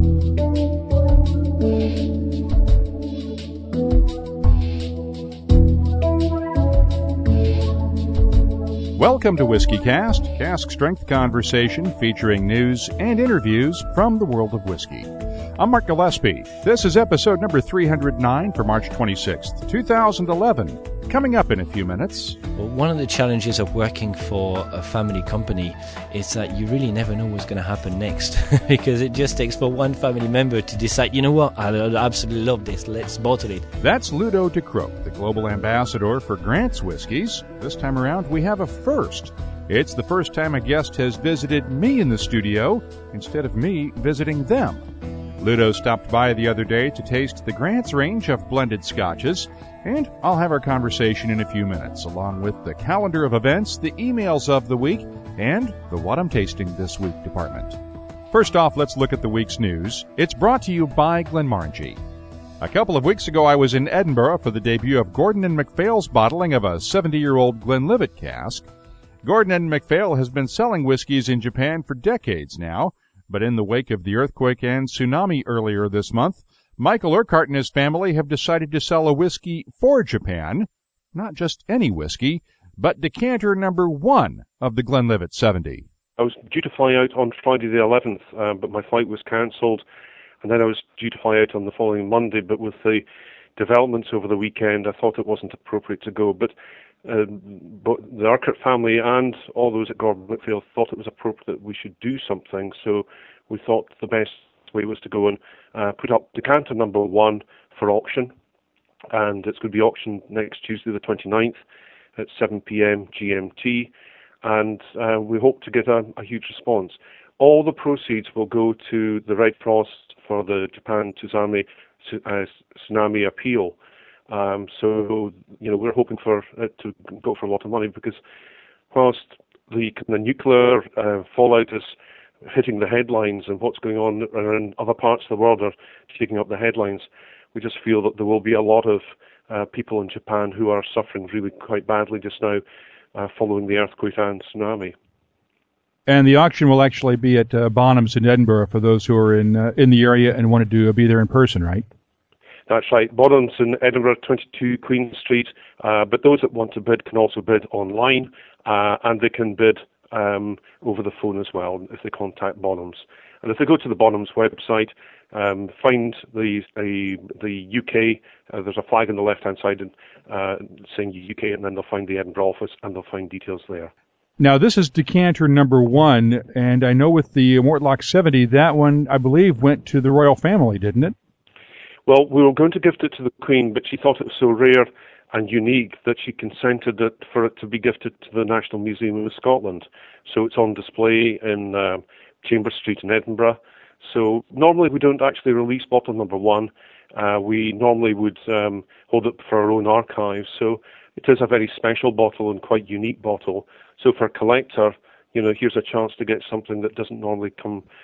Welcome to Whiskey Cast, cask strength conversation featuring news and interviews from the world of whiskey. I'm Mark Gillespie. This is episode number 309 for March 26th, 2011. Coming up in a few minutes. Well, one of the challenges of working for a family company is that you really never know what's going to happen next because it just takes for one family member to decide, you know what, I absolutely love this, let's bottle it. That's Ludo de Croc, the global ambassador for Grant's Whiskies. This time around, we have a first. It's the first time a guest has visited me in the studio instead of me visiting them. Ludo stopped by the other day to taste the Grant's range of blended scotches, and I'll have our conversation in a few minutes, along with the calendar of events, the emails of the week, and the What I'm Tasting This Week department. First off, let's look at the week's news. It's brought to you by Glenmorangie. A couple of weeks ago, I was in Edinburgh for the debut of Gordon and MacPhail's bottling of a 70-year-old Glenlivet cask. Gordon and MacPhail has been selling whiskeys in Japan for decades now, but in the wake of the earthquake and tsunami earlier this month, Michael Urquhart and his family have decided to sell a whiskey for Japan. Not just any whiskey, but decanter number 1 of the Glenlivet 70. I was due to fly out on Friday the 11th, but my flight was cancelled, and then I was due to fly out on the following Monday, but with the developments over the weekend, I thought it wasn't appropriate to go. But the Urquhart family and all those at Gordon MacPhail thought it was appropriate that we should do something, so we thought the best way was to go and put up decanter number 1 for auction, and it's going to be auctioned next Tuesday the 29th at 7 p.m. GMT, and we hope to get a huge response. All the proceeds will go to the Red Cross for the Japan tsunami appeal. So, we're hoping for it to go for a lot of money, because whilst the nuclear fallout is hitting the headlines and what's going on around other parts of the world are taking up the headlines, we just feel that there will be a lot of people in Japan who are suffering really quite badly just now following the earthquake and tsunami. And the auction will actually be at Bonhams in Edinburgh for those who are in the area and wanted to be there in person, right? That's right. Bonhams in Edinburgh, 22 Queen Street. But those that want to bid can also bid online, and they can bid over the phone as well if they contact Bonhams. And if they go to the Bonhams website, find the UK. There's a flag on the left-hand side saying UK, and then they'll find the Edinburgh office, and they'll find details there. Now, this is decanter number 1, and I know with the Mortlach 70, that one, I believe, went to the royal family, didn't it? Well, we were going to gift it to the Queen, but she thought it was so rare and unique that she consented for it to be gifted to the National Museum of Scotland. So it's on display in Chambers Street in Edinburgh. So normally we don't actually release bottle number 1. We normally would hold it for our own archives. So it is a very special bottle and quite unique bottle. So for a collector, here's a chance to get something that doesn't normally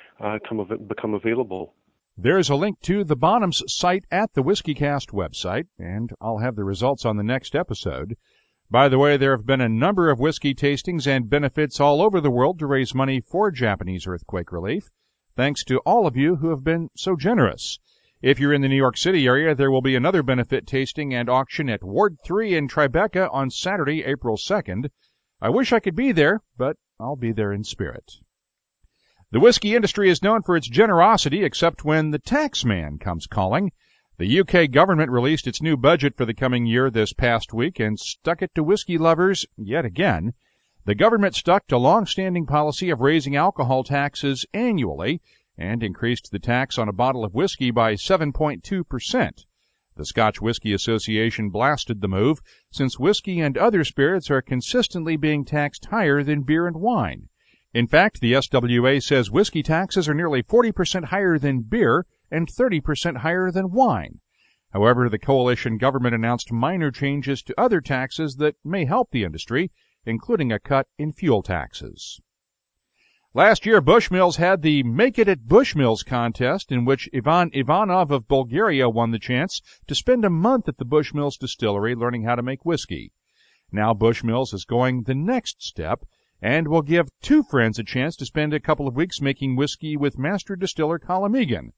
become available. There's a link to the Bonhams site at the WhiskeyCast website, and I'll have the results on the next episode. By the way, there have been a number of whiskey tastings and benefits all over the world to raise money for Japanese earthquake relief. Thanks to all of you who have been so generous. If you're in the New York City area, there will be another benefit tasting and auction at Ward 3 in Tribeca on Saturday, April 2nd. I wish I could be there, but I'll be there in spirit. The whiskey industry is known for its generosity, except when the tax man comes calling. The UK government released its new budget for the coming year this past week and stuck it to whiskey lovers yet again. The government stuck to long-standing policy of raising alcohol taxes annually and increased the tax on a bottle of whiskey by 7.2%. The Scotch Whisky Association blasted the move, since whiskey and other spirits are consistently being taxed higher than beer and wine. In fact, the SWA says whiskey taxes are nearly 40% higher than beer and 30% higher than wine. However, the coalition government announced minor changes to other taxes that may help the industry, including a cut in fuel taxes. Last year, Bushmills had the Make It at Bushmills contest, in which Ivan Ivanov of Bulgaria won the chance to spend a month at the Bushmills distillery learning how to make whiskey. Now Bushmills is going the next step and will give two friends a chance to spend a couple of weeks making whiskey with master distiller Colin Megan.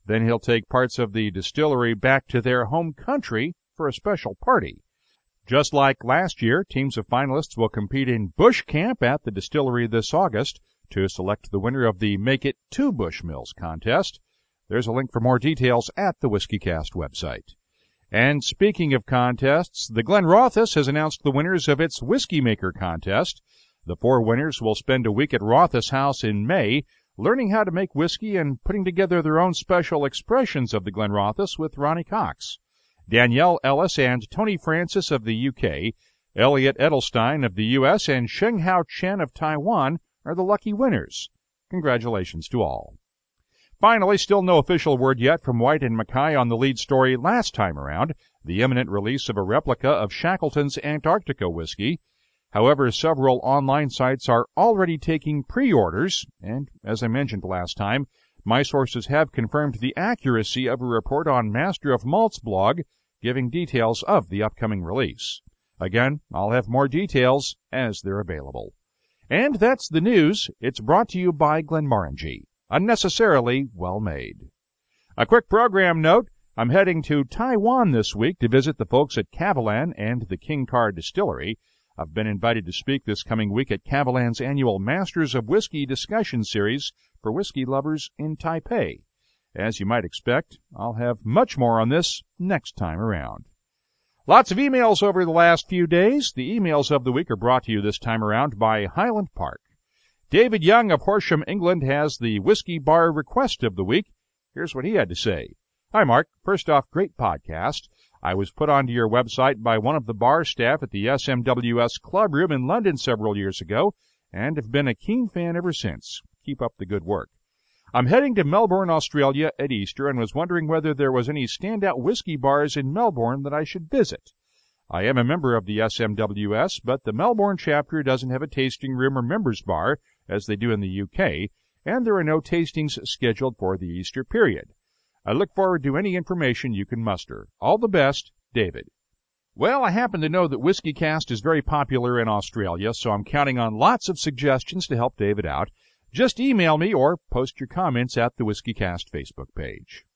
Then he'll take parts of the distillery back to their home country for a special party. Just like last year, teams of finalists will compete in Bush Camp at the distillery this August to select the winner of the Make It to Bushmills contest. There's a link for more details at the WhiskeyCast website. And speaking of contests, the Glenrothes has announced the winners of its Whiskey Maker contest. The 4 winners will spend a week at Rothes House in May, learning how to make whiskey and putting together their own special expressions of the Glenrothes with Ronnie Cox. Danielle Ellis and Tony Francis of the UK, Elliot Edelstein of the US, and Shenghao Chen of Taiwan are the lucky winners. Congratulations to all. Finally, still no official word yet from White and Mackay on the lead story last time around, the imminent release of a replica of Shackleton's Antarctica whiskey. However, several online sites are already taking pre-orders, and as I mentioned last time, my sources have confirmed the accuracy of a report on Master of Malt's blog giving details of the upcoming release. Again, I'll have more details as they're available. And that's the news. It's brought to you by Glenmorangie. Unnecessarily well made. A quick program note. I'm heading to Taiwan this week to visit the folks at Kavalan and the King Car Distillery. I've been invited to speak this coming week at Kavalan's annual Masters of Whiskey discussion series for whiskey lovers in Taipei. As you might expect, I'll have much more on this next time around. Lots of emails over the last few days. The emails of the week are brought to you this time around by Highland Park. David Young of Horsham, England, has the Whiskey Bar request of the week. Here's what he had to say. Hi, Mark. First off, great podcast. I was put onto your website by one of the bar staff at the SMWS Club Room in London several years ago, and have been a keen fan ever since. Keep up the good work. I'm heading to Melbourne, Australia at Easter and was wondering whether there was any standout whiskey bars in Melbourne that I should visit. I am a member of the SMWS, but the Melbourne chapter doesn't have a tasting room or members bar, as they do in the UK, and there are no tastings scheduled for the Easter period. I look forward to any information you can muster. All the best, David. Well, I happen to know that WhiskeyCast is very popular in Australia, so I'm counting on lots of suggestions to help David out. Just email me or post your comments at the WhiskeyCast Facebook page.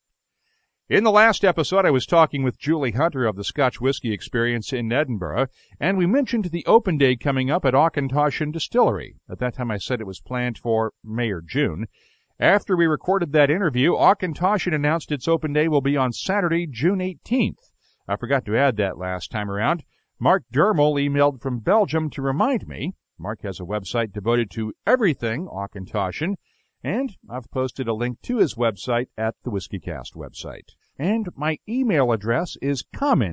In the last episode, I was talking with Julie Hunter of the Scotch Whisky Experience in Edinburgh, and we mentioned the open day coming up at Auchentoshan Distillery. At that time, I said it was planned for May or June. After we recorded that interview, Auchentoshan announced its open day will be on Saturday, June 18th. I forgot to add that last time around. Mark Dermel emailed from Belgium to remind me. Mark has a website devoted to everything Auchentoshan, and I've posted a link to his website at the WhiskeyCast website. And my email address is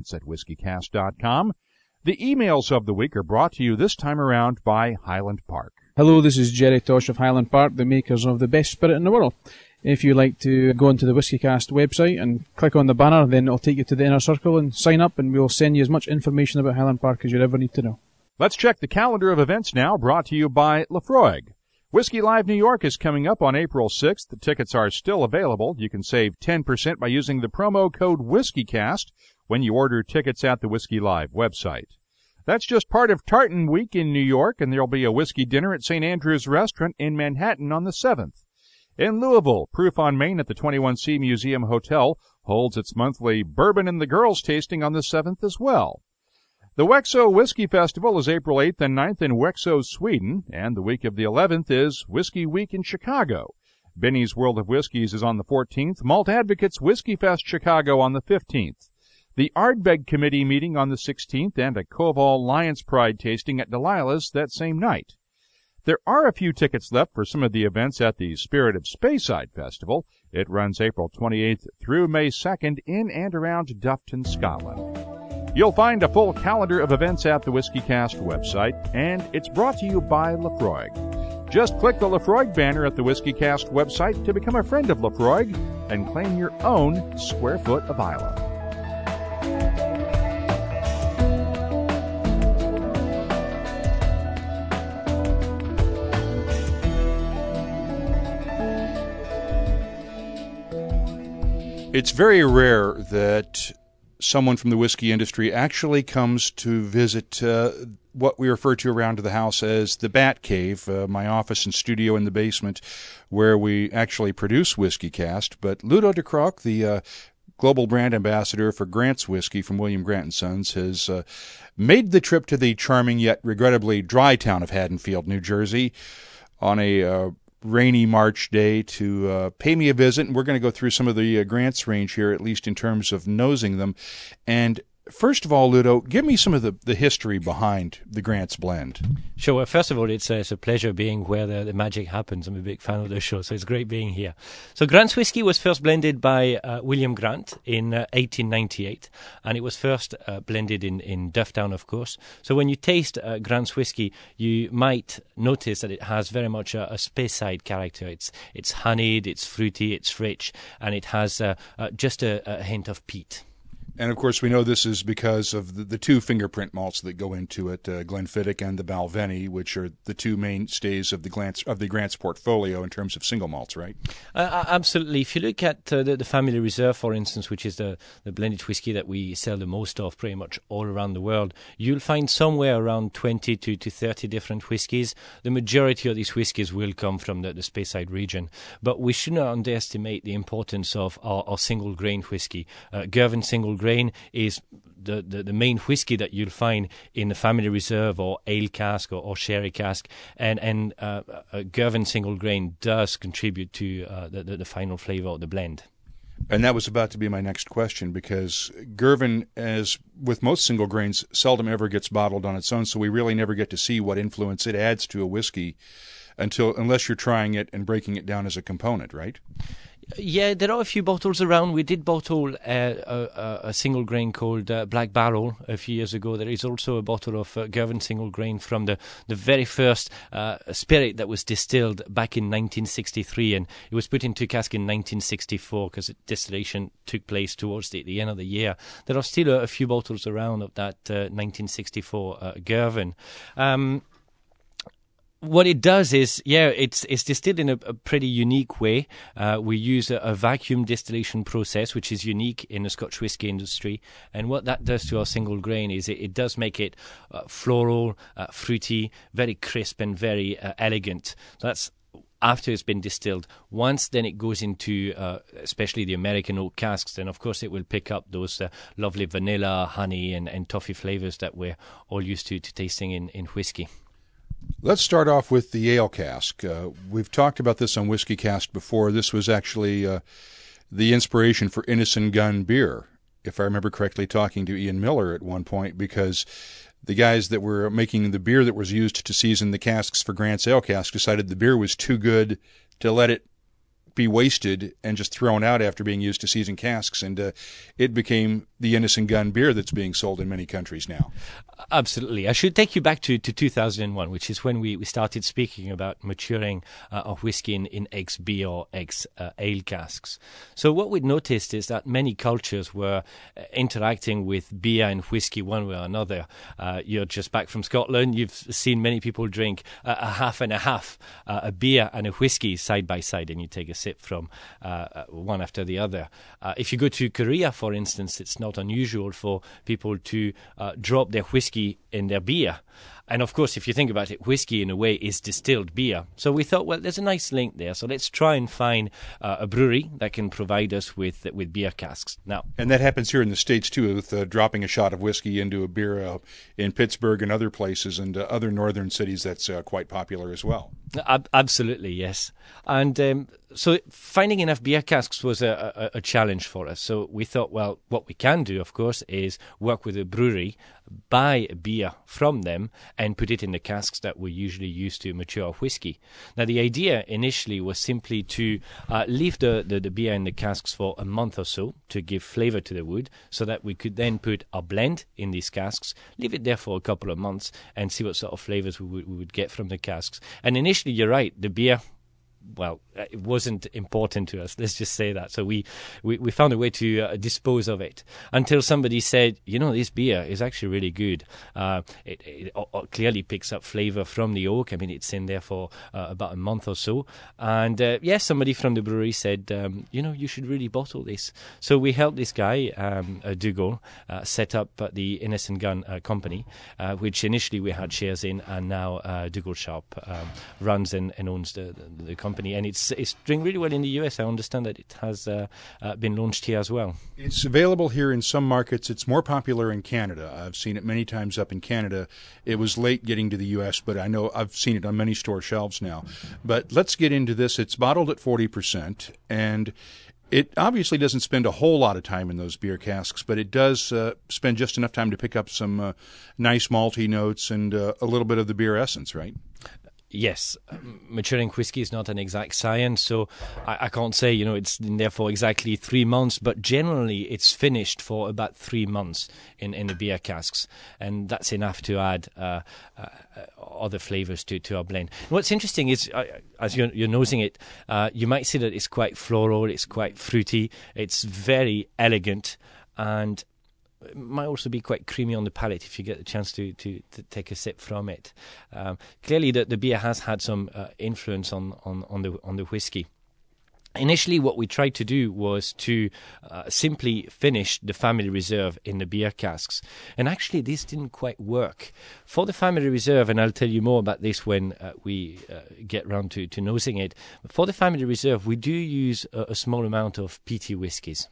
comments@whiskycast.com. The emails of the week are brought to you this time around by Highland Park. Hello, this is Jerry Tosh of Highland Park, the makers of the best spirit in the world. If you like to go onto the WhiskeyCast website and click on the banner, then it'll take you to the inner circle and sign up, and we'll send you as much information about Highland Park as you ever need to know. Let's check the calendar of events now, brought to you by Laphroaig. Whiskey Live New York is coming up on April 6th. The tickets are still available. You can save 10% by using the promo code WhiskeyCast when you order tickets at the Whiskey Live website. That's just part of Tartan Week in New York, and there'll be a whiskey dinner at St. Andrew's Restaurant in Manhattan on the 7th. In Louisville, Proof on Main at the 21C Museum Hotel holds its monthly Bourbon and the Girls tasting on the 7th as well. The Wexo Whiskey Festival is April 8th and 9th in Wexo, Sweden, and the week of the 11th is Whiskey Week in Chicago. Benny's World of Whiskeys is on the 14th, Malt Advocates Whiskey Fest Chicago on the 15th. The Ardbeg Committee meeting on the 16th, and a Koval Lions Pride tasting at Delilah's that same night. There are a few tickets left for some of the events at the Spirit of Speyside Festival. It runs April 28th through May 2nd in and around Dufton, Scotland. You'll find a full calendar of events at the WhiskeyCast website, and it's brought to you by Laphroaig. Just click the Laphroaig banner at the WhiskeyCast website to become a friend of Laphroaig and claim your own square foot of Islay. It's very rare that someone from the whiskey industry actually comes to visit what we refer to around the house as the Bat Cave, my office and studio in the basement, where we actually produce Whiskey Cast. But Ludo de Croc, the global brand ambassador for Grant's Whiskey from William Grant & Sons, has made the trip to the charming yet regrettably dry town of Haddonfield, New Jersey, on a rainy March day to pay me a visit, and we're going to go through some of the Grant's range here, at least in terms of nosing them. And first of all, Ludo, give me some of the history behind the Grant's blend. Sure. Well, first of all, it's a pleasure being where the magic happens. I'm a big fan of the show, so it's great being here. So Grant's whiskey was first blended by William Grant in 1898, and it was first blended in Dufftown, of course. So when you taste Grant's whiskey, you might notice that it has very much a Speyside character. It's honeyed, it's fruity, it's rich, and it has just a hint of peat. And, of course, we know this is because of the two fingerprint malts that go into it, Glenfiddich and the Balvenie, which are the two mainstays of the Grant's portfolio in terms of single malts, right? Absolutely. If you look at the Family Reserve, for instance, which is the blended whiskey that we sell the most of pretty much all around the world, you'll find somewhere around 20 to 30 different whiskies. The majority of these whiskies will come from the Speyside region. But we should not underestimate the importance of our single grain whiskey. Girvan single grain is the main whiskey that you'll find in the Family Reserve or ale cask or sherry cask, and Girvan single grain does contribute to the final flavor of the blend. And that was about to be my next question, because Girvan, as with most single grains, seldom ever gets bottled on its own, so we really never get to see what influence it adds to a whiskey unless you're trying it and breaking it down as a component, right? Yeah, there are a few bottles around. We did bottle a single grain called Black Barrel a few years ago. There is also a bottle of Girvan single grain from the very first spirit that was distilled back in 1963, and it was put into cask in 1964 because distillation took place towards the end of the year. There are still a few bottles around of that 1964 Girvan. What it does is, it's distilled in a pretty unique way. We use a vacuum distillation process, which is unique in the Scotch whisky industry. And what that does to our single grain is it does make it floral, fruity, very crisp and very elegant. That's after it's been distilled. Once then it goes into especially the American oak casks, then of course it will pick up those lovely vanilla, honey and toffee flavors that we're all used to tasting in whiskey. Let's start off with the ale cask. We've talked about this on Whiskey Cast before. This was actually the inspiration for Innocent Gun beer, if I remember correctly, talking to Ian Miller at one point, because the guys that were making the beer that was used to season the casks for Grant's ale cask decided the beer was too good to let it be wasted and just thrown out after being used to season casks, and it became the Innocent Gun beer that's being sold in many countries now. Absolutely. I should take you back to 2001, which is when we started speaking about maturing of whiskey in ex-beer or ex-ale casks. So what we noticed is that many cultures were interacting with beer and whiskey one way or another. You're just back from Scotland. You've seen many people drink a half and a half, a beer and a whiskey side by side, and you take a sip from one after the other. If you go to Korea, for instance, it's not unusual for people to drop their whiskey in their beer. And of course, if you think about it, whiskey in a way is distilled beer. So we thought, well, there's a nice link there. So let's try and find a brewery that can provide us with beer casks. Now, and that happens here in the States too, with dropping a shot of whiskey into a beer in Pittsburgh and other places and other northern cities. That's quite popular as well. Absolutely, yes. And so finding enough beer casks was a challenge for us. So we thought, well, what we can do, of course, is work with a brewery, buy beer from them, and put it in the casks that we usually use to mature whiskey. Now, the idea initially was simply to leave the beer in the casks for a month or so to give flavor to the wood, so that we could then put our blend in these casks, leave it there for a couple of months, and see what sort of flavors we would get from the casks. And initially, you're right, the beer it wasn't important to us. Let's just say that. So we found a way to dispose of it until somebody said, this beer is actually really good. It clearly picks up flavour from the oak. I mean, it's in there for about a month or so. And somebody from the brewery said, you should really bottle this. So we helped this guy, Dougal, set up the Innocent Gun company, which initially we had shares in, and now Dougal Sharp runs and owns the company. And it's doing really well in the US. I understand that it has been launched here as well. It's available here in some markets. It's more popular in Canada. I've seen it many times up in Canada. It was late getting to the US, but I know I've seen it on many store shelves now. But let's get into this. It's bottled at 40%, and it obviously doesn't spend a whole lot of time in those beer casks, but it does spend just enough time to pick up some nice malty notes and a little bit of the beer essence, right? Yes, maturing whiskey is not an exact science, so I can't say, it's in there for exactly 3 months, but generally it's finished for about 3 months in the beer casks, and that's enough to add other flavours to our blend. And what's interesting is, as you're nosing it, you might see that it's quite floral, it's quite fruity, it's very elegant, and it might also be quite creamy on the palate if you get the chance to take a sip from it. Clearly, the beer has had some influence on the whiskey. Initially, what we tried to do was to simply finish the Family Reserve in the beer casks. And actually, this didn't quite work. For the Family Reserve, and I'll tell you more about this when we get round to nosing it, for the Family Reserve, we do use a small amount of peaty whiskies.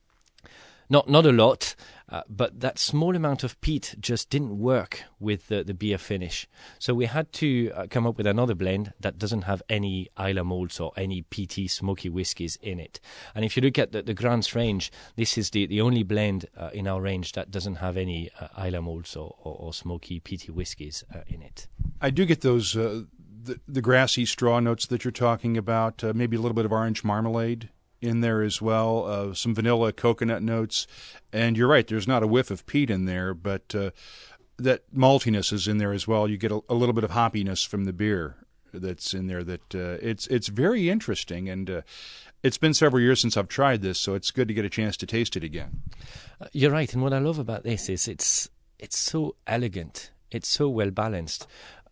Not a lot, but that small amount of peat just didn't work with the beer finish. So we had to come up with another blend that doesn't have any Islay malts or any peaty, smoky whiskies in it. And if you look at the Grant's range, this is the only blend in our range that doesn't have any Islay malts or smoky, peaty whiskies in it. I do get those the grassy straw notes that you're talking about, maybe a little bit of orange marmalade in there as well, some vanilla coconut notes, and you're right, there's not a whiff of peat in there, but that maltiness is in there as well. You get a little bit of hoppiness from the beer that's in there. That it's very interesting, and it's been several years since I've tried this, so it's good to get a chance to taste it again. You're right, and what I love about this is it's so elegant, it's so well balanced.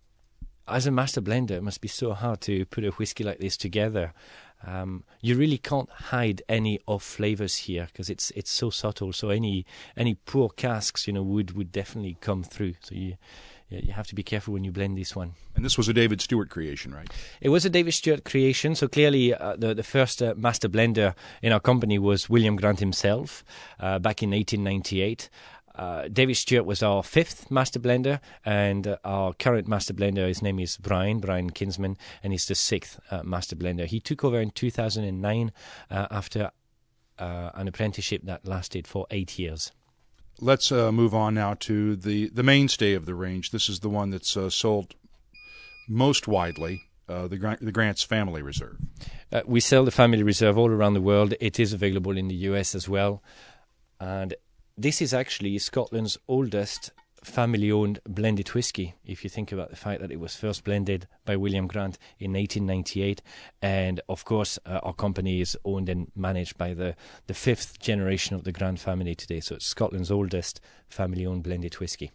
As a master blender, it must be so hard to put a whiskey like this together. You really can't hide any off flavors here because it's so subtle. So any poor casks, would definitely come through. So you have to be careful when you blend this one. And this was a David Stewart creation, right? It was a David Stewart creation. So clearly, the first master blender in our company was William Grant himself, back in 1898. David Stewart was our 5th master blender, and our current master blender, his name is Brian Kinsman, and he's the 6th master blender. He took over in 2009 after an apprenticeship that lasted for 8 years. Let's move on now to the mainstay of the range. This is the one that's sold most widely. The Grant's Family Reserve. We sell the Family Reserve all around the world. It is available in the US as well, and this is actually Scotland's oldest family-owned blended whiskey, if you think about the fact that it was first blended by William Grant in 1898. And, of course, our company is owned and managed by the 5th generation of the Grant family today. So it's Scotland's oldest family-owned blended whiskey.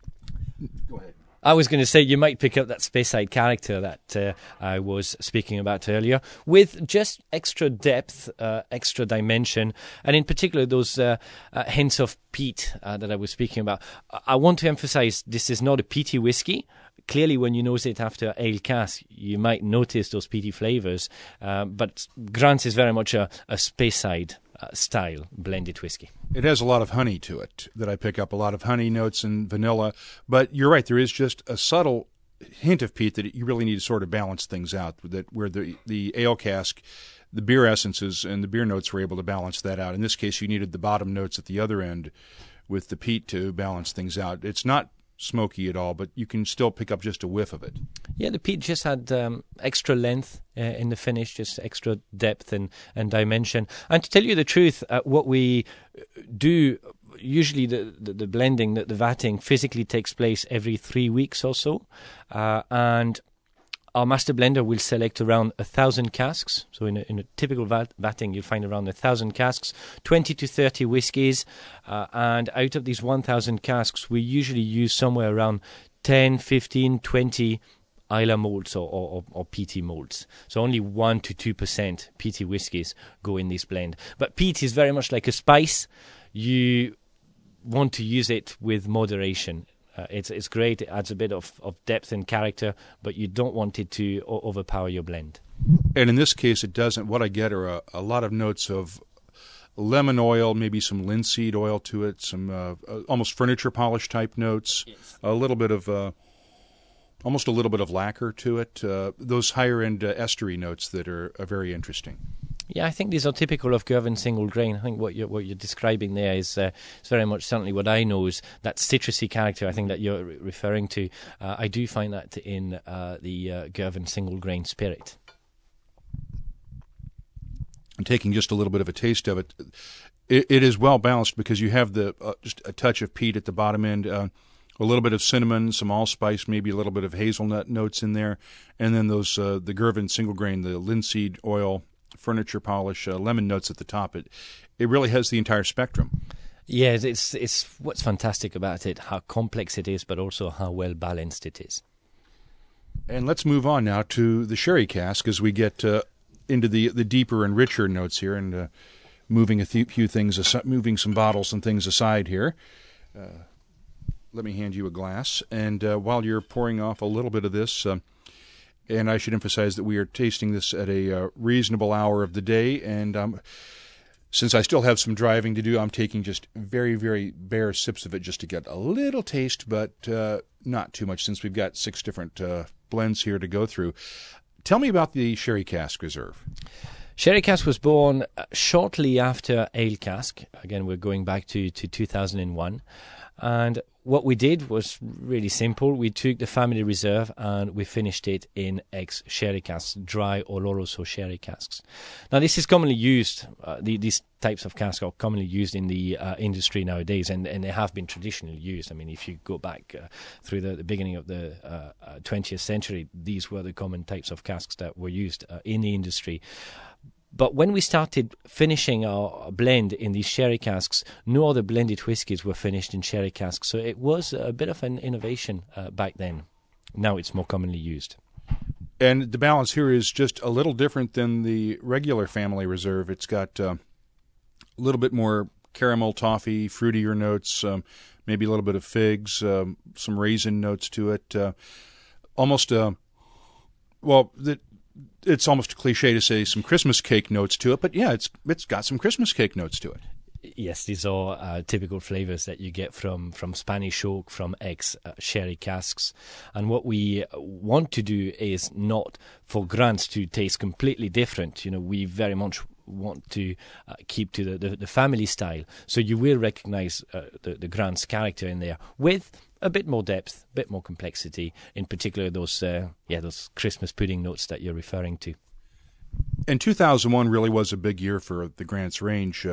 Go ahead. I was going to say you might pick up that Speyside character that I was speaking about earlier, with just extra depth, extra dimension, and in particular those hints of peat that I was speaking about. I want to emphasize this is not a peaty whiskey. Clearly, when you nose it after ale cask, you might notice those peaty flavors, but Grant's is very much a Speyside style blended whiskey. It has a lot of honey to it that I pick up, a lot of honey notes and vanilla. But you're right, there is just a subtle hint of peat that you really need to sort of balance things out, that where the ale cask, the beer essences and the beer notes were able to balance that out. In this case, you needed the bottom notes at the other end with the peat to balance things out. It's not smoky at all, but you can still pick up just a whiff of it. Yeah, the peat just had extra length in the finish, just extra depth and dimension. And to tell you the truth, what we do, usually the blending, the vatting physically takes place every 3 weeks or so. And Our master blender will select around 1,000 casks. So in a typical vatting, you'll find around 1,000 casks, 20 to 30 whiskies. And out of these 1,000 casks, we usually use somewhere around 10, 15, 20 Islay malts or peaty malts. So only 1 to 2% peaty whiskies go in this blend. But peat is very much like a spice. You want to use it with moderation. It's great. It adds a bit of depth and character, but you don't want it to overpower your blend. And in this case, it doesn't. What I get are a lot of notes of lemon oil, maybe some linseed oil to it, some almost furniture polish type notes, yes. A little bit of almost a little bit of lacquer to it. Those higher end estery notes that are very interesting. Yeah, I think these are typical of Girvan single grain. I think what you're describing there is very much certainly what I know is that citrusy character. I think that you're referring to. I do find that in the Girvan single grain spirit. And taking just a little bit of a taste of it, it is well balanced because you have the just a touch of peat at the bottom end, a little bit of cinnamon, some allspice, maybe a little bit of hazelnut notes in there, and then those the Girvan single grain, the linseed oil, furniture polish, lemon notes at the top. It really has the entire spectrum. Yeah, it's what's fantastic about it, how complex it is, but also how well balanced it is. And let's move on now to the sherry cask as we get into the deeper and richer notes here, and moving a few things, moving some bottles and things aside here. Let me hand you a glass, and while you're pouring off a little bit of this. And I should emphasize that we are tasting this at a reasonable hour of the day. And since I still have some driving to do, I'm taking just very, very bare sips of it just to get a little taste, but not too much since we've got 6 different blends here to go through. Tell me about the Sherry Cask Reserve. Sherry Cask was born shortly after Ale Cask. Again, we're going back to 2001. And what we did was really simple. We took the family reserve and we finished it in ex-sherry casks, dry Oloroso sherry casks. Now, this is commonly used, these types of casks are commonly used in the industry nowadays, and they have been traditionally used. I mean, if you go back through the beginning of the 20th century, these were the common types of casks that were used in the industry. But when we started finishing our blend in these sherry casks, no other blended whiskies were finished in sherry casks. So it was a bit of an innovation back then. Now it's more commonly used. And the balance here is just a little different than the regular family reserve. It's got a little bit more caramel, toffee, fruitier notes, maybe a little bit of figs, some raisin notes to it. It's almost a cliche to say some Christmas cake notes to it, but yeah, it's got some Christmas cake notes to it. Yes, these are typical flavors that you get from Spanish oak, from ex-sherry casks. And what we want to do is not for Grants to taste completely different. You know, we very much want to keep to the family style. So you will recognize the Grants character in there with a bit more depth, a bit more complexity, in particular those Christmas pudding notes that you're referring to. And 2001 really was a big year for the Grants range,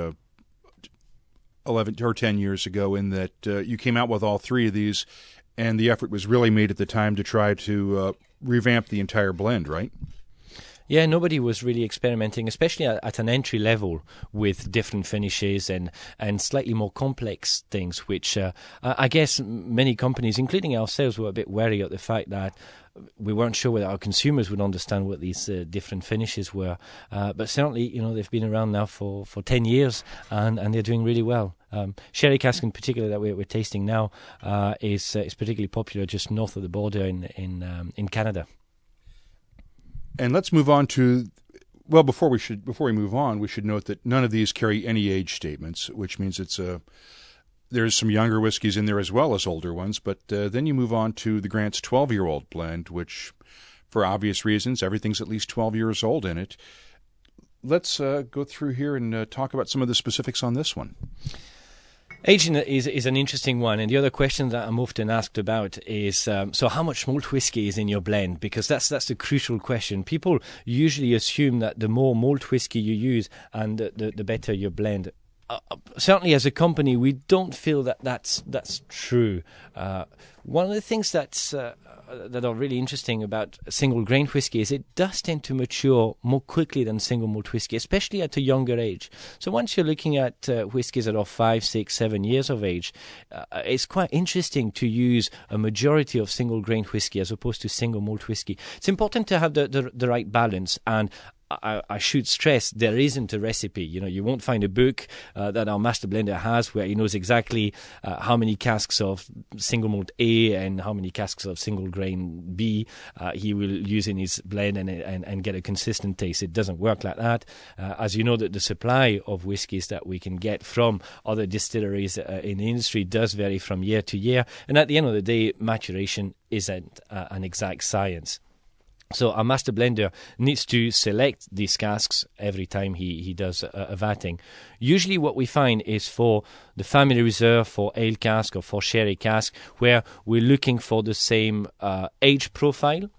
11 or 10 years ago, in that you came out with all 3 of these, and the effort was really made at the time to try to revamp the entire blend, right? Yeah, nobody was really experimenting, especially at an entry level, with different finishes and slightly more complex things, which I guess many companies, including ourselves, were a bit wary of the fact that we weren't sure whether our consumers would understand what these different finishes were. But certainly, you know, they've been around now for 10 years and they're doing really well. Sherry cask in particular that we're tasting now is particularly popular just north of the border in Canada. And let's move on to, well, before we move on, we should note that none of these carry any age statements, which means there's some younger whiskeys in there as well as older ones. But then you move on to the Grant's 12-year-old blend, which, for obvious reasons, everything's at least 12 years old in it. Let's go through here and talk about some of the specifics on this one. Aging is an interesting one, and the other question that I'm often asked about is, so how much malt whiskey is in your blend? Because that's the crucial question. People usually assume that the more malt whiskey you use and the better your blend. Certainly as a company, we don't feel that that's true. One of the things that's that are really interesting about single grain whiskey is it does tend to mature more quickly than single malt whiskey, especially at a younger age. So once you're looking at whiskies that are 5, 6, 7 years of age, it's quite interesting to use a majority of single grain whiskey as opposed to single malt whiskey. It's important to have the right balance, and I should stress there isn't a recipe. You won't find a book that our master blender has where he knows exactly how many casks of single malt A and how many casks of single grain B he will use in his blend and get a consistent taste. It doesn't work like that. As you know, that the supply of whiskies that we can get from other distilleries in the industry does vary from year to year. And at the end of the day, maturation isn't an exact science. So our master blender needs to select these casks every time he does a vatting. Usually what we find is for the family reserve, for ale cask or for sherry cask, where we're looking for the same age profile.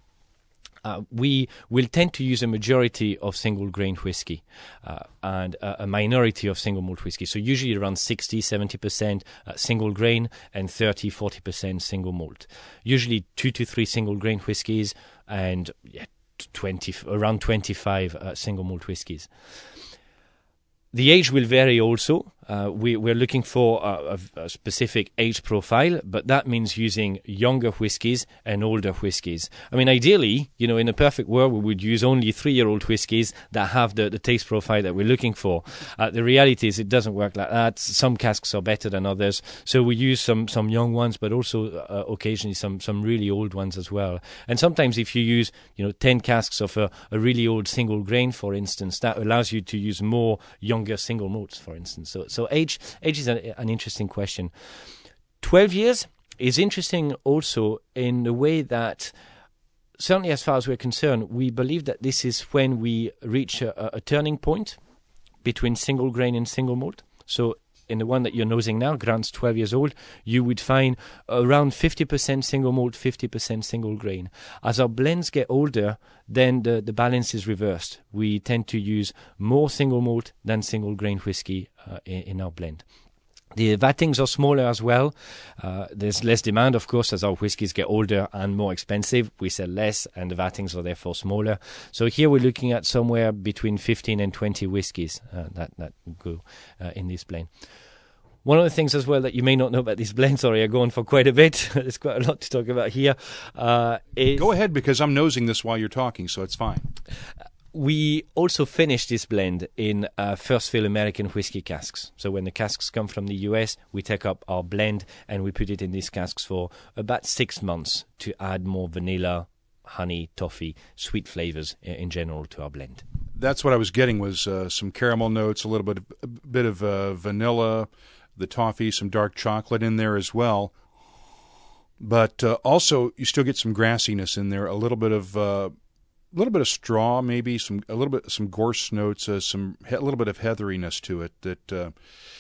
We will tend to use a majority of single grain whiskey and a minority of single malt whiskey. So usually around 60-70% single grain and 30-40% single malt. Usually 2 to 3 single grain whiskies and around 25 single malt whiskies. The age will vary also. We're looking for a specific age profile, but that means using younger whiskies and older whiskies. I mean, ideally, in a perfect world, we would use only 3-year-old whiskies that have the taste profile that we're looking for. The reality is it doesn't work like that. Some casks are better than others, so we use some young ones, but also occasionally some really old ones as well. And sometimes if you use 10 casks of a really old single grain, for instance, that allows you to use more younger single malts, for instance. So age is an interesting question. 12 years is interesting also in the way that, certainly as far as we're concerned, we believe that this is when we reach a turning point between single grain and single malt. So in the one that you're nosing now, Grant's 12 years old, you would find around 50% single malt, 50% single grain. As our blends get older, then the balance is reversed. We tend to use more single malt than single grain whiskey in our blend. The vattings are smaller as well. There's less demand, of course, as our whiskies get older and more expensive. We sell less, and the vattings are therefore smaller. So here we're looking at somewhere between 15 and 20 whiskies that go in this blend. One of the things as well that you may not know about this blend, sorry, I'm going for quite a bit. There's quite a lot to talk about here. Go ahead, because I'm nosing this while you're talking, so it's fine. We also finish this blend in first fill American whiskey casks. So when the casks come from the US, we take up our blend and we put it in these casks for about 6 months to add more vanilla, honey, toffee, sweet flavors in general to our blend. That's what I was getting, was some caramel notes, a bit of vanilla, the toffee, some dark chocolate in there as well. But also, you still get some grassiness in there, a little bit of straw, maybe some gorse notes, a little bit of heatheriness to it that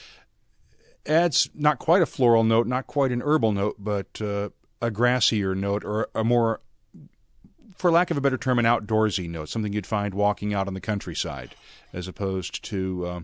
adds not quite a floral note, not quite an herbal note, but a grassier note, or a more, for lack of a better term, an outdoorsy note, something you'd find walking out on the countryside, as opposed to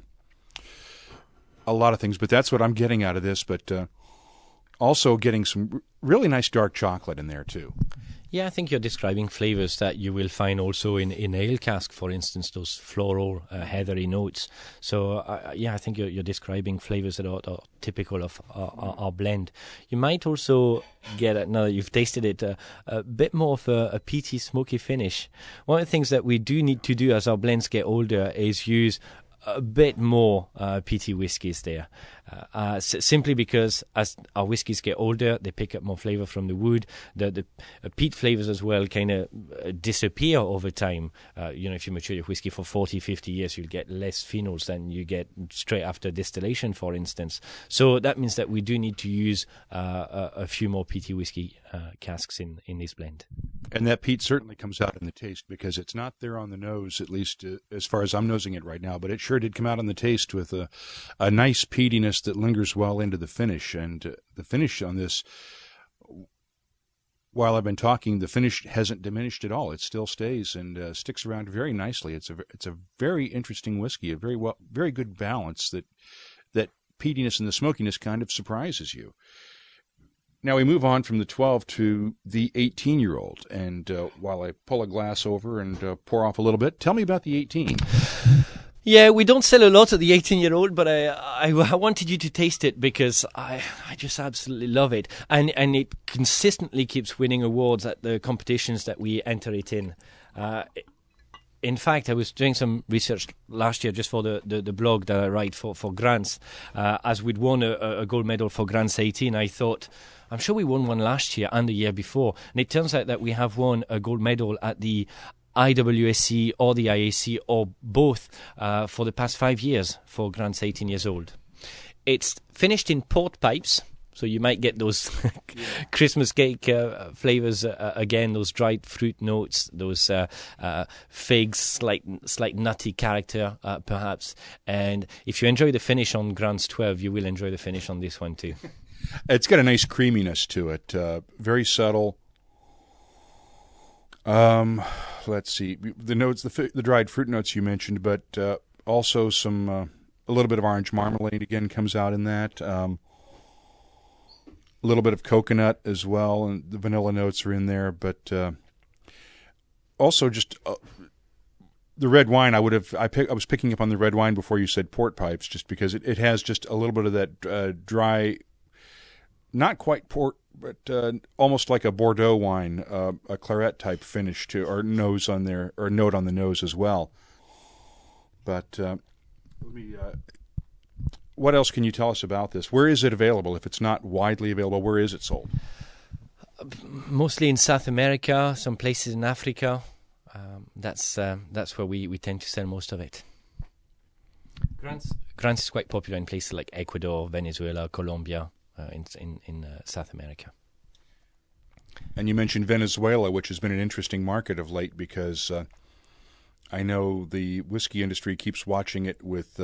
a lot of things. But that's what I'm getting out of this. But also getting some really nice dark chocolate in there too. Yeah, I think you're describing flavors that you will find also in ale cask, for instance, those floral, heathery notes. So, I think you're describing flavors that are typical of our blend. You might also get, now that you've tasted it, a bit more of a peaty, smoky finish. One of the things that we do need to do as our blends get older is use a bit more peaty whiskies there, simply because as our whiskies get older, they pick up more flavor from the wood. The peat flavors as well kind of disappear over time. If you mature your whiskey for 40, 50 years, you'll get less phenols than you get straight after distillation, for instance. So that means that we do need to use a few more peaty whiskey casks in this blend. And that peat certainly comes out in the taste, because it's not there on the nose, at least as far as I'm nosing it right now, but it sure did come out on the taste with a nice peatiness that lingers well into the finish. And the finish on this, while I've been talking, the finish hasn't diminished at all. It still stays and sticks around very nicely. It's a very interesting whiskey, a very good balance that peatiness and the smokiness kind of surprises you. Now we move on from the 12 to the 18-year-old. And while I pull a glass over and pour off a little bit, tell me about the 18. Yeah, we don't sell a lot of the 18-year-old, but I wanted you to taste it because I just absolutely love it. And it consistently keeps winning awards at the competitions that we enter it in. In fact, I was doing some research last year just for the blog that I write for Grants. As we'd won a gold medal for Grants 18, I thought, I'm sure we won one last year and the year before. And it turns out that we have won a gold medal at the IWSC or the IAC or both for the past 5 years for Grants 18 years old. It's finished in port pipes. So you might get those Christmas cake flavors again, those dried fruit notes, those figs, slight nutty character perhaps. And if you enjoy the finish on Grants 12, you will enjoy the finish on this one too. It's got a nice creaminess to it, very subtle. Let's see, the notes, the dried fruit notes you mentioned, but also some a little bit of orange marmalade again comes out in that. A little bit of coconut as well, and the vanilla notes are in there, but also just the red wine. I was picking up on the red wine before you said port pipes, just because it has just a little bit of that dry, not quite port, but almost like a Bordeaux wine, a claret type finish to or nose on there, or note on the nose as well. But let me. What else can you tell us about this? Where is it available? If it's not widely available, where is it sold? Mostly in South America, some places in Africa. That's where we tend to sell most of it. Grants is quite popular in places like Ecuador, Venezuela, Colombia, in South America. And you mentioned Venezuela, which has been an interesting market of late because I know the whiskey industry keeps watching it with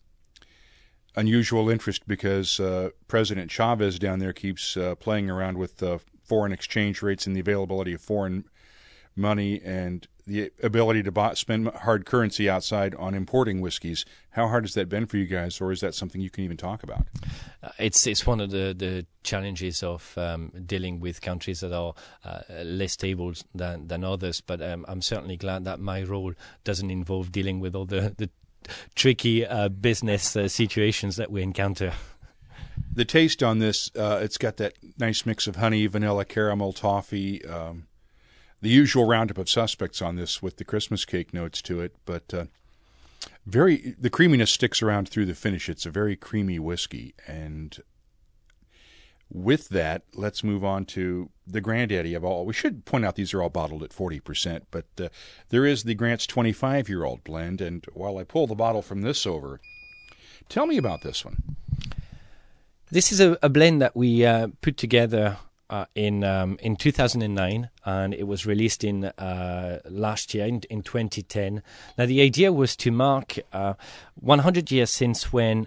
unusual interest because President Chavez down there keeps playing around with foreign exchange rates and the availability of foreign money and the ability to spend hard currency outside on importing whiskeys. How hard has that been for you guys, or is that something you can even talk about? It's one of the challenges of dealing with countries that are less stable than others, but I'm certainly glad that my role doesn't involve dealing with all the tricky business situations that we encounter. The taste on this, it's got that nice mix of honey, vanilla, caramel, toffee, the usual roundup of suspects on this with the Christmas cake notes to it, but the creaminess sticks around through the finish. It's a very creamy whiskey, and with that, let's move on to the granddaddy of all. We should point out these are all bottled at 40%, but there is the Grants 25-year-old blend, and while I pull the bottle from this over, tell me about this one. This is a blend that we put together in 2009, and it was released in last year, in 2010. Now, the idea was to mark 100 years since when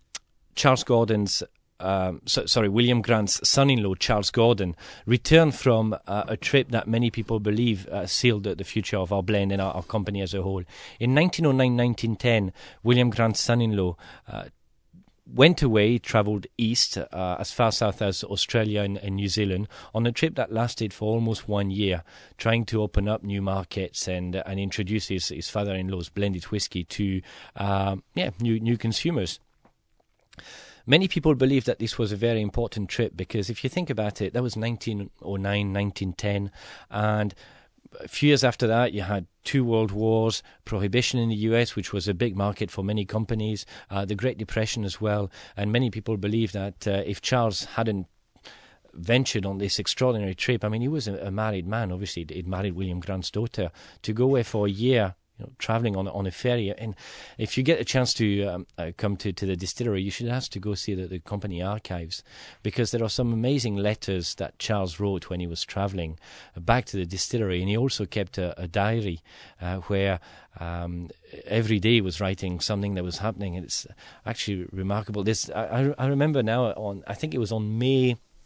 William Grant's son-in-law, Charles Gordon, returned from a trip that many people believe sealed the future of our blend and our company as a whole. In 1909-1910, William Grant's son-in-law went away, travelled east as far south as Australia and New Zealand on a trip that lasted for almost 1 year, trying to open up new markets and introduce his father-in-law's blended whiskey to new consumers. Many people believe that this was a very important trip because if you think about it, that was 1909, 1910, and a few years after that, you had 2 world wars, prohibition in the US, which was a big market for many companies, the Great Depression as well, and many people believe that if Charles hadn't ventured on this extraordinary trip, I mean, he was a married man, obviously, he'd married William Grant's daughter, to go away for a year, traveling on a ferry. And if you get a chance to come to the distillery, you should ask to go see the company archives, because there are some amazing letters that Charles wrote when he was traveling back to the distillery, and he also kept a diary where every day was writing something that was happening, and it's actually remarkable. I remember now I think it was on May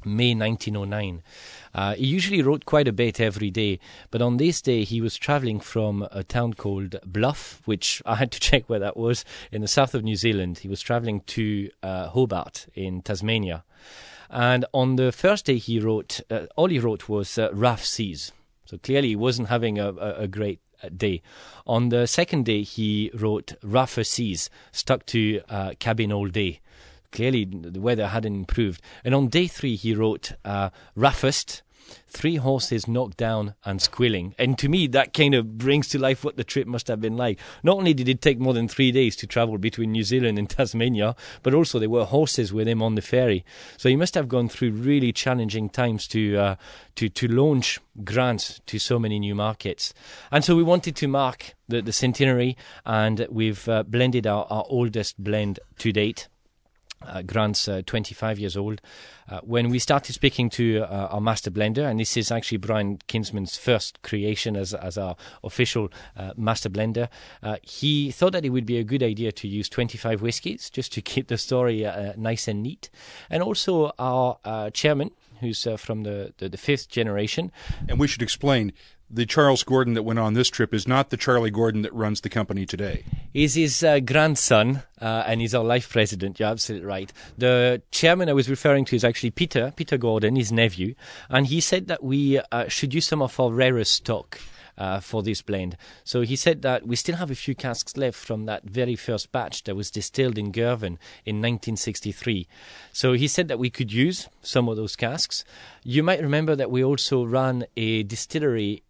May 1909. He usually wrote quite a bit every day, but on this day he was travelling from a town called Bluff, which I had to check where that was, in the south of New Zealand. He was travelling to Hobart in Tasmania. And on the first day he wrote, all he wrote was rough seas. So clearly he wasn't having a great day. On the second day he wrote rougher seas, stuck to cabin all day. Clearly, the weather hadn't improved. And on day 3, he wrote roughest, 3 horses knocked down and squealing. And to me, that kind of brings to life what the trip must have been like. Not only did it take more than 3 days to travel between New Zealand and Tasmania, but also there were horses with him on the ferry. So he must have gone through really challenging times to launch Grant to so many new markets. And so we wanted to mark the centenary, and we've blended our oldest blend to date. Grant's 25 years old. When we started speaking to our master blender, and this is actually Brian Kinsman's first creation as our official master blender, he thought that it would be a good idea to use 25 whiskies just to keep the story nice and neat. And also our chairman, who's from the 5th generation. And we should explain, the Charles Gordon that went on this trip is not the Charlie Gordon that runs the company today. He's his grandson, and he's our life president. You're absolutely right. The chairman I was referring to is actually Peter Gordon, his nephew, and he said that we should use some of our rarest stock for this blend. So he said that we still have a few casks left from that very first batch that was distilled in Girvan in 1963. So he said that we could use some of those casks. You might remember that we also ran a distillery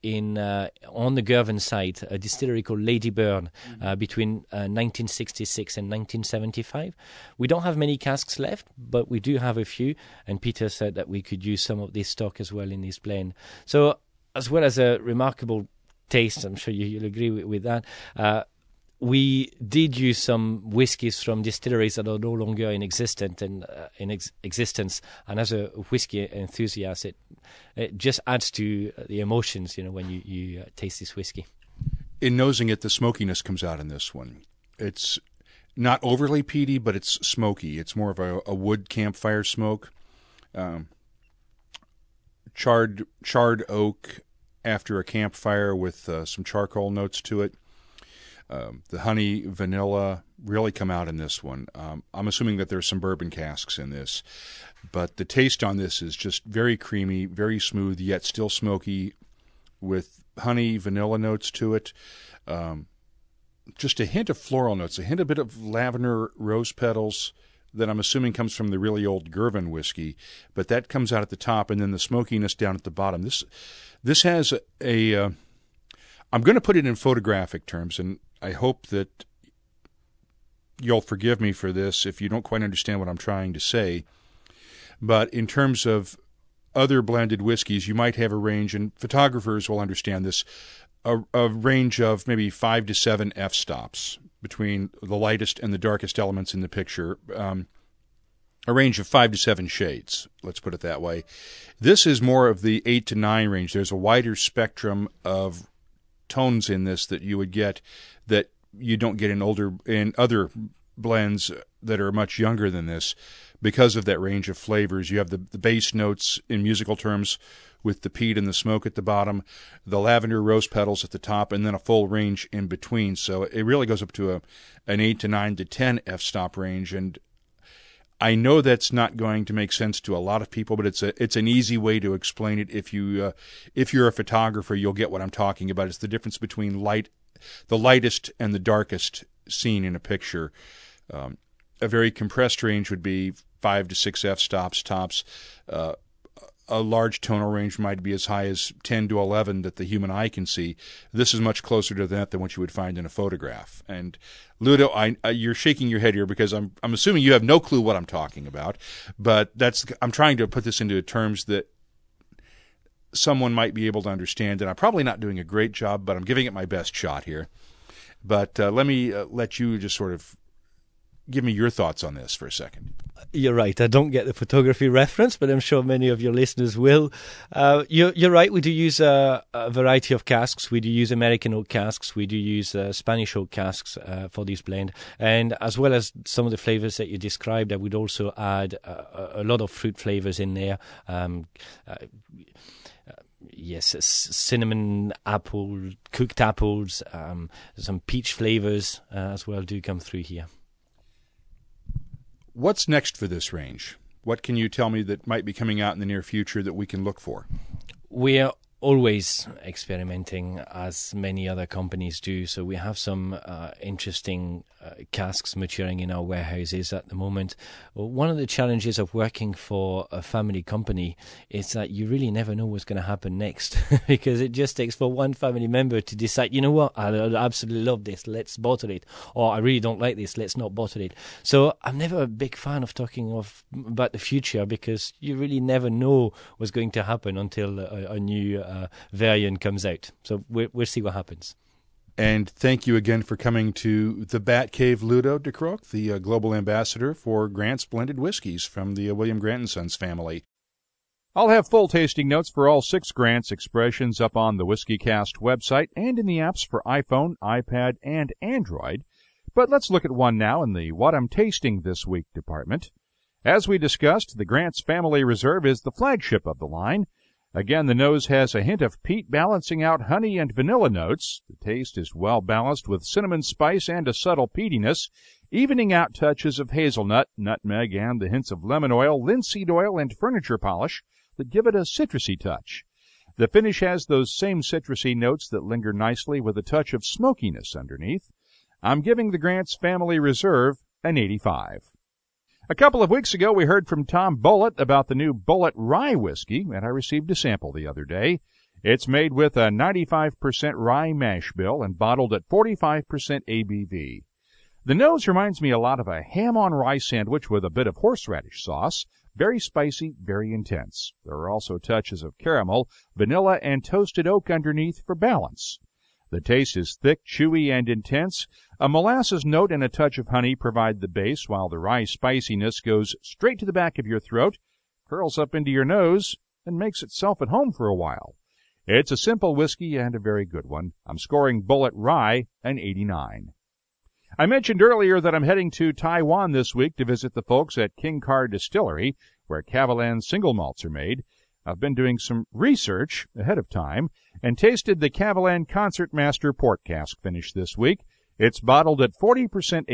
on the Girvan site, a distillery called Lady Burn, between 1966 and 1975. We don't have many casks left, but we do have a few, and Peter said that we could use some of this stock as well in this blend. So as well as a remarkable taste, I'm sure you'll agree with that, we did use some whiskies from distilleries that are no longer in existence, and as a whiskey enthusiast, it just adds to the emotions, when you taste this whiskey. In nosing it, the smokiness comes out in this one. It's not overly peaty, but it's smoky. It's more of a wood campfire smoke. Charred oak after a campfire with some charcoal notes to it. The honey, vanilla really come out in this one. I'm assuming that there's some bourbon casks in this, but the taste on this is just very creamy, very smooth, yet still smoky, with honey, vanilla notes to it. Just a hint of floral notes, a bit of lavender, rose petals, that I'm assuming comes from the really old Girvan whiskey, but that comes out at the top, and then the smokiness down at the bottom. This has I'm going to put it in photographic terms, and I hope that you'll forgive me for this if you don't quite understand what I'm trying to say. But in terms of other blended whiskeys, you might have a range, and photographers will understand this, a range of maybe 5 to 7 f-stops between the lightest and the darkest elements in the picture. A range of 5 to 7 shades, let's put it that way. This is more of the 8 to 9 range. There's a wider spectrum of tones in this that you would get that you don't get in other blends that are much younger than this, because of that range of flavors. You have the base notes in musical terms with the peat and the smoke at the bottom, the lavender rose petals at the top, and then a full range in between. So it really goes up to an 8 to 9 to 10 f-stop range. And I know that's not going to make sense to a lot of people, but it's an easy way to explain it. If you're a photographer, you'll get what I'm talking about. It's the difference between the lightest and the darkest scene in a picture. A very compressed range would be 5 to 6 f-stops tops. A large tonal range might be as high as 10 to 11 that the human eye can see. This is much closer to that than what you would find in a photograph. And Ludo, you're shaking your head here because I'm assuming you have no clue what I'm talking about. But I'm trying to put this into terms that someone might be able to understand. And I'm probably not doing a great job, but I'm giving it my best shot here. But let me let you just sort of give me your thoughts on this for a second. You're right. I don't get the photography reference, but I'm sure many of your listeners will. You're right. We do use a variety of casks. We do use American oak casks. We do use Spanish oak casks for this blend. And as well as some of the flavors that you described, I would also add a lot of fruit flavors in there. Yes, cinnamon, apple, cooked apples, some peach flavors as well do come through here. What's next for this range? What can you tell me that might be coming out in the near future that we can look for? We are always experimenting, as many other companies do. So we have some interesting casks maturing in our warehouses at the moment. One of the challenges of working for a family company is that you really never know what's going to happen next because it just takes for one family member to decide, you know what, I absolutely love this, let's bottle it, or I really don't like this, let's not bottle it. So I'm never a big fan of talking about the future because you really never know what's going to happen until a new variant comes out. So we'll see what happens. And thank you again for coming to the Bat Cave, Ludo de Croc, the global ambassador for Grant's Blended Whiskies from the William Grant & Sons family. I'll have full tasting notes for all 6 Grant's expressions up on the WhiskyCast website and in the apps for iPhone, iPad, and Android. But let's look at one now in the What I'm Tasting This Week department. As we discussed, the Grant's Family Reserve is the flagship of the line. Again, the nose has a hint of peat balancing out honey and vanilla notes. The taste is well balanced with cinnamon spice and a subtle peatiness, evening out touches of hazelnut, nutmeg, and the hints of lemon oil, linseed oil, and furniture polish that give it a citrusy touch. The finish has those same citrusy notes that linger nicely with a touch of smokiness underneath. I'm giving the Grant's Family Reserve an 85. A couple of weeks ago, we heard from Tom Bullett about the new Bulleit Rye whiskey, and I received a sample the other day. It's made with a 95% rye mash bill and bottled at 45% ABV. The nose reminds me a lot of a ham-on-rye sandwich with a bit of horseradish sauce. Very spicy, very intense. There are also touches of caramel, vanilla, and toasted oak underneath for balance. The taste is thick, chewy, and intense. A molasses note and a touch of honey provide the base, while the rye spiciness goes straight to the back of your throat, curls up into your nose, and makes itself at home for a while. It's a simple whiskey and a very good one. I'm scoring Bulleit Rye an 89. I mentioned earlier that I'm heading to Taiwan this week to visit the folks at King Car Distillery, where Kavalan single malts are made. I've been doing some research ahead of time and tasted the Kavalan Concertmaster Port Cask finish this week. It's bottled at 40%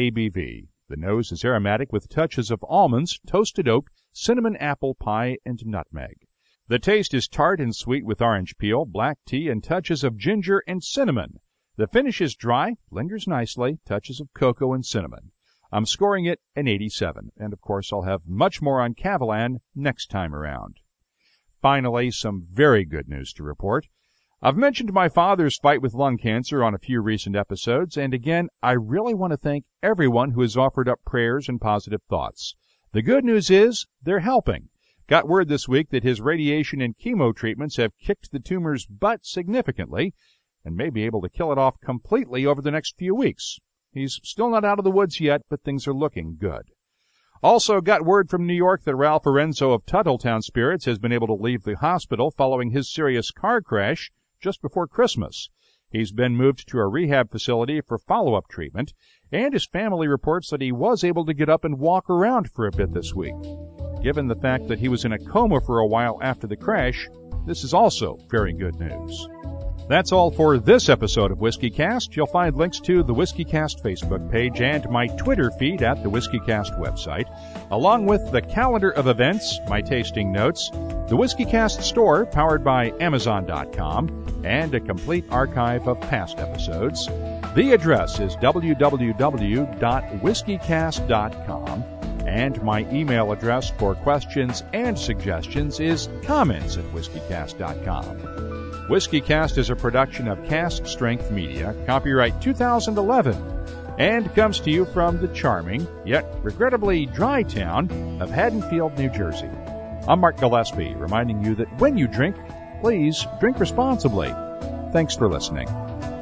ABV. The nose is aromatic with touches of almonds, toasted oak, cinnamon apple pie, and nutmeg. The taste is tart and sweet with orange peel, black tea, and touches of ginger and cinnamon. The finish is dry, lingers nicely, touches of cocoa and cinnamon. I'm scoring it an 87, and of course I'll have much more on Kavalan next time around. Finally, some very good news to report. I've mentioned my father's fight with lung cancer on a few recent episodes, and again, I really want to thank everyone who has offered up prayers and positive thoughts. The good news is they're helping. Got word this week that his radiation and chemo treatments have kicked the tumor's butt significantly and may be able to kill it off completely over the next few weeks. He's still not out of the woods yet, but things are looking good. Also got word from New York that Ralph Lorenzo of Tuttletown Spirits has been able to leave the hospital following his serious car crash just before Christmas. He's been moved to a rehab facility for follow-up treatment, and his family reports that he was able to get up and walk around for a bit this week. Given the fact that he was in a coma for a while after the crash, this is also very good news. That's all for this episode of WhiskyCast. You'll find links to the WhiskyCast Facebook page and my Twitter feed at the WhiskyCast website, along with the calendar of events, my tasting notes, the WhiskyCast store powered by Amazon.com, and a complete archive of past episodes. The address is www.whiskycast.com, and my email address for questions and suggestions is comments@whiskycast.com. WhiskyCast is a production of Cast Strength Media, copyright 2011, and comes to you from the charming, yet regrettably dry town of Haddonfield, New Jersey. I'm Mark Gillespie, reminding you that when you drink, please drink responsibly. Thanks for listening.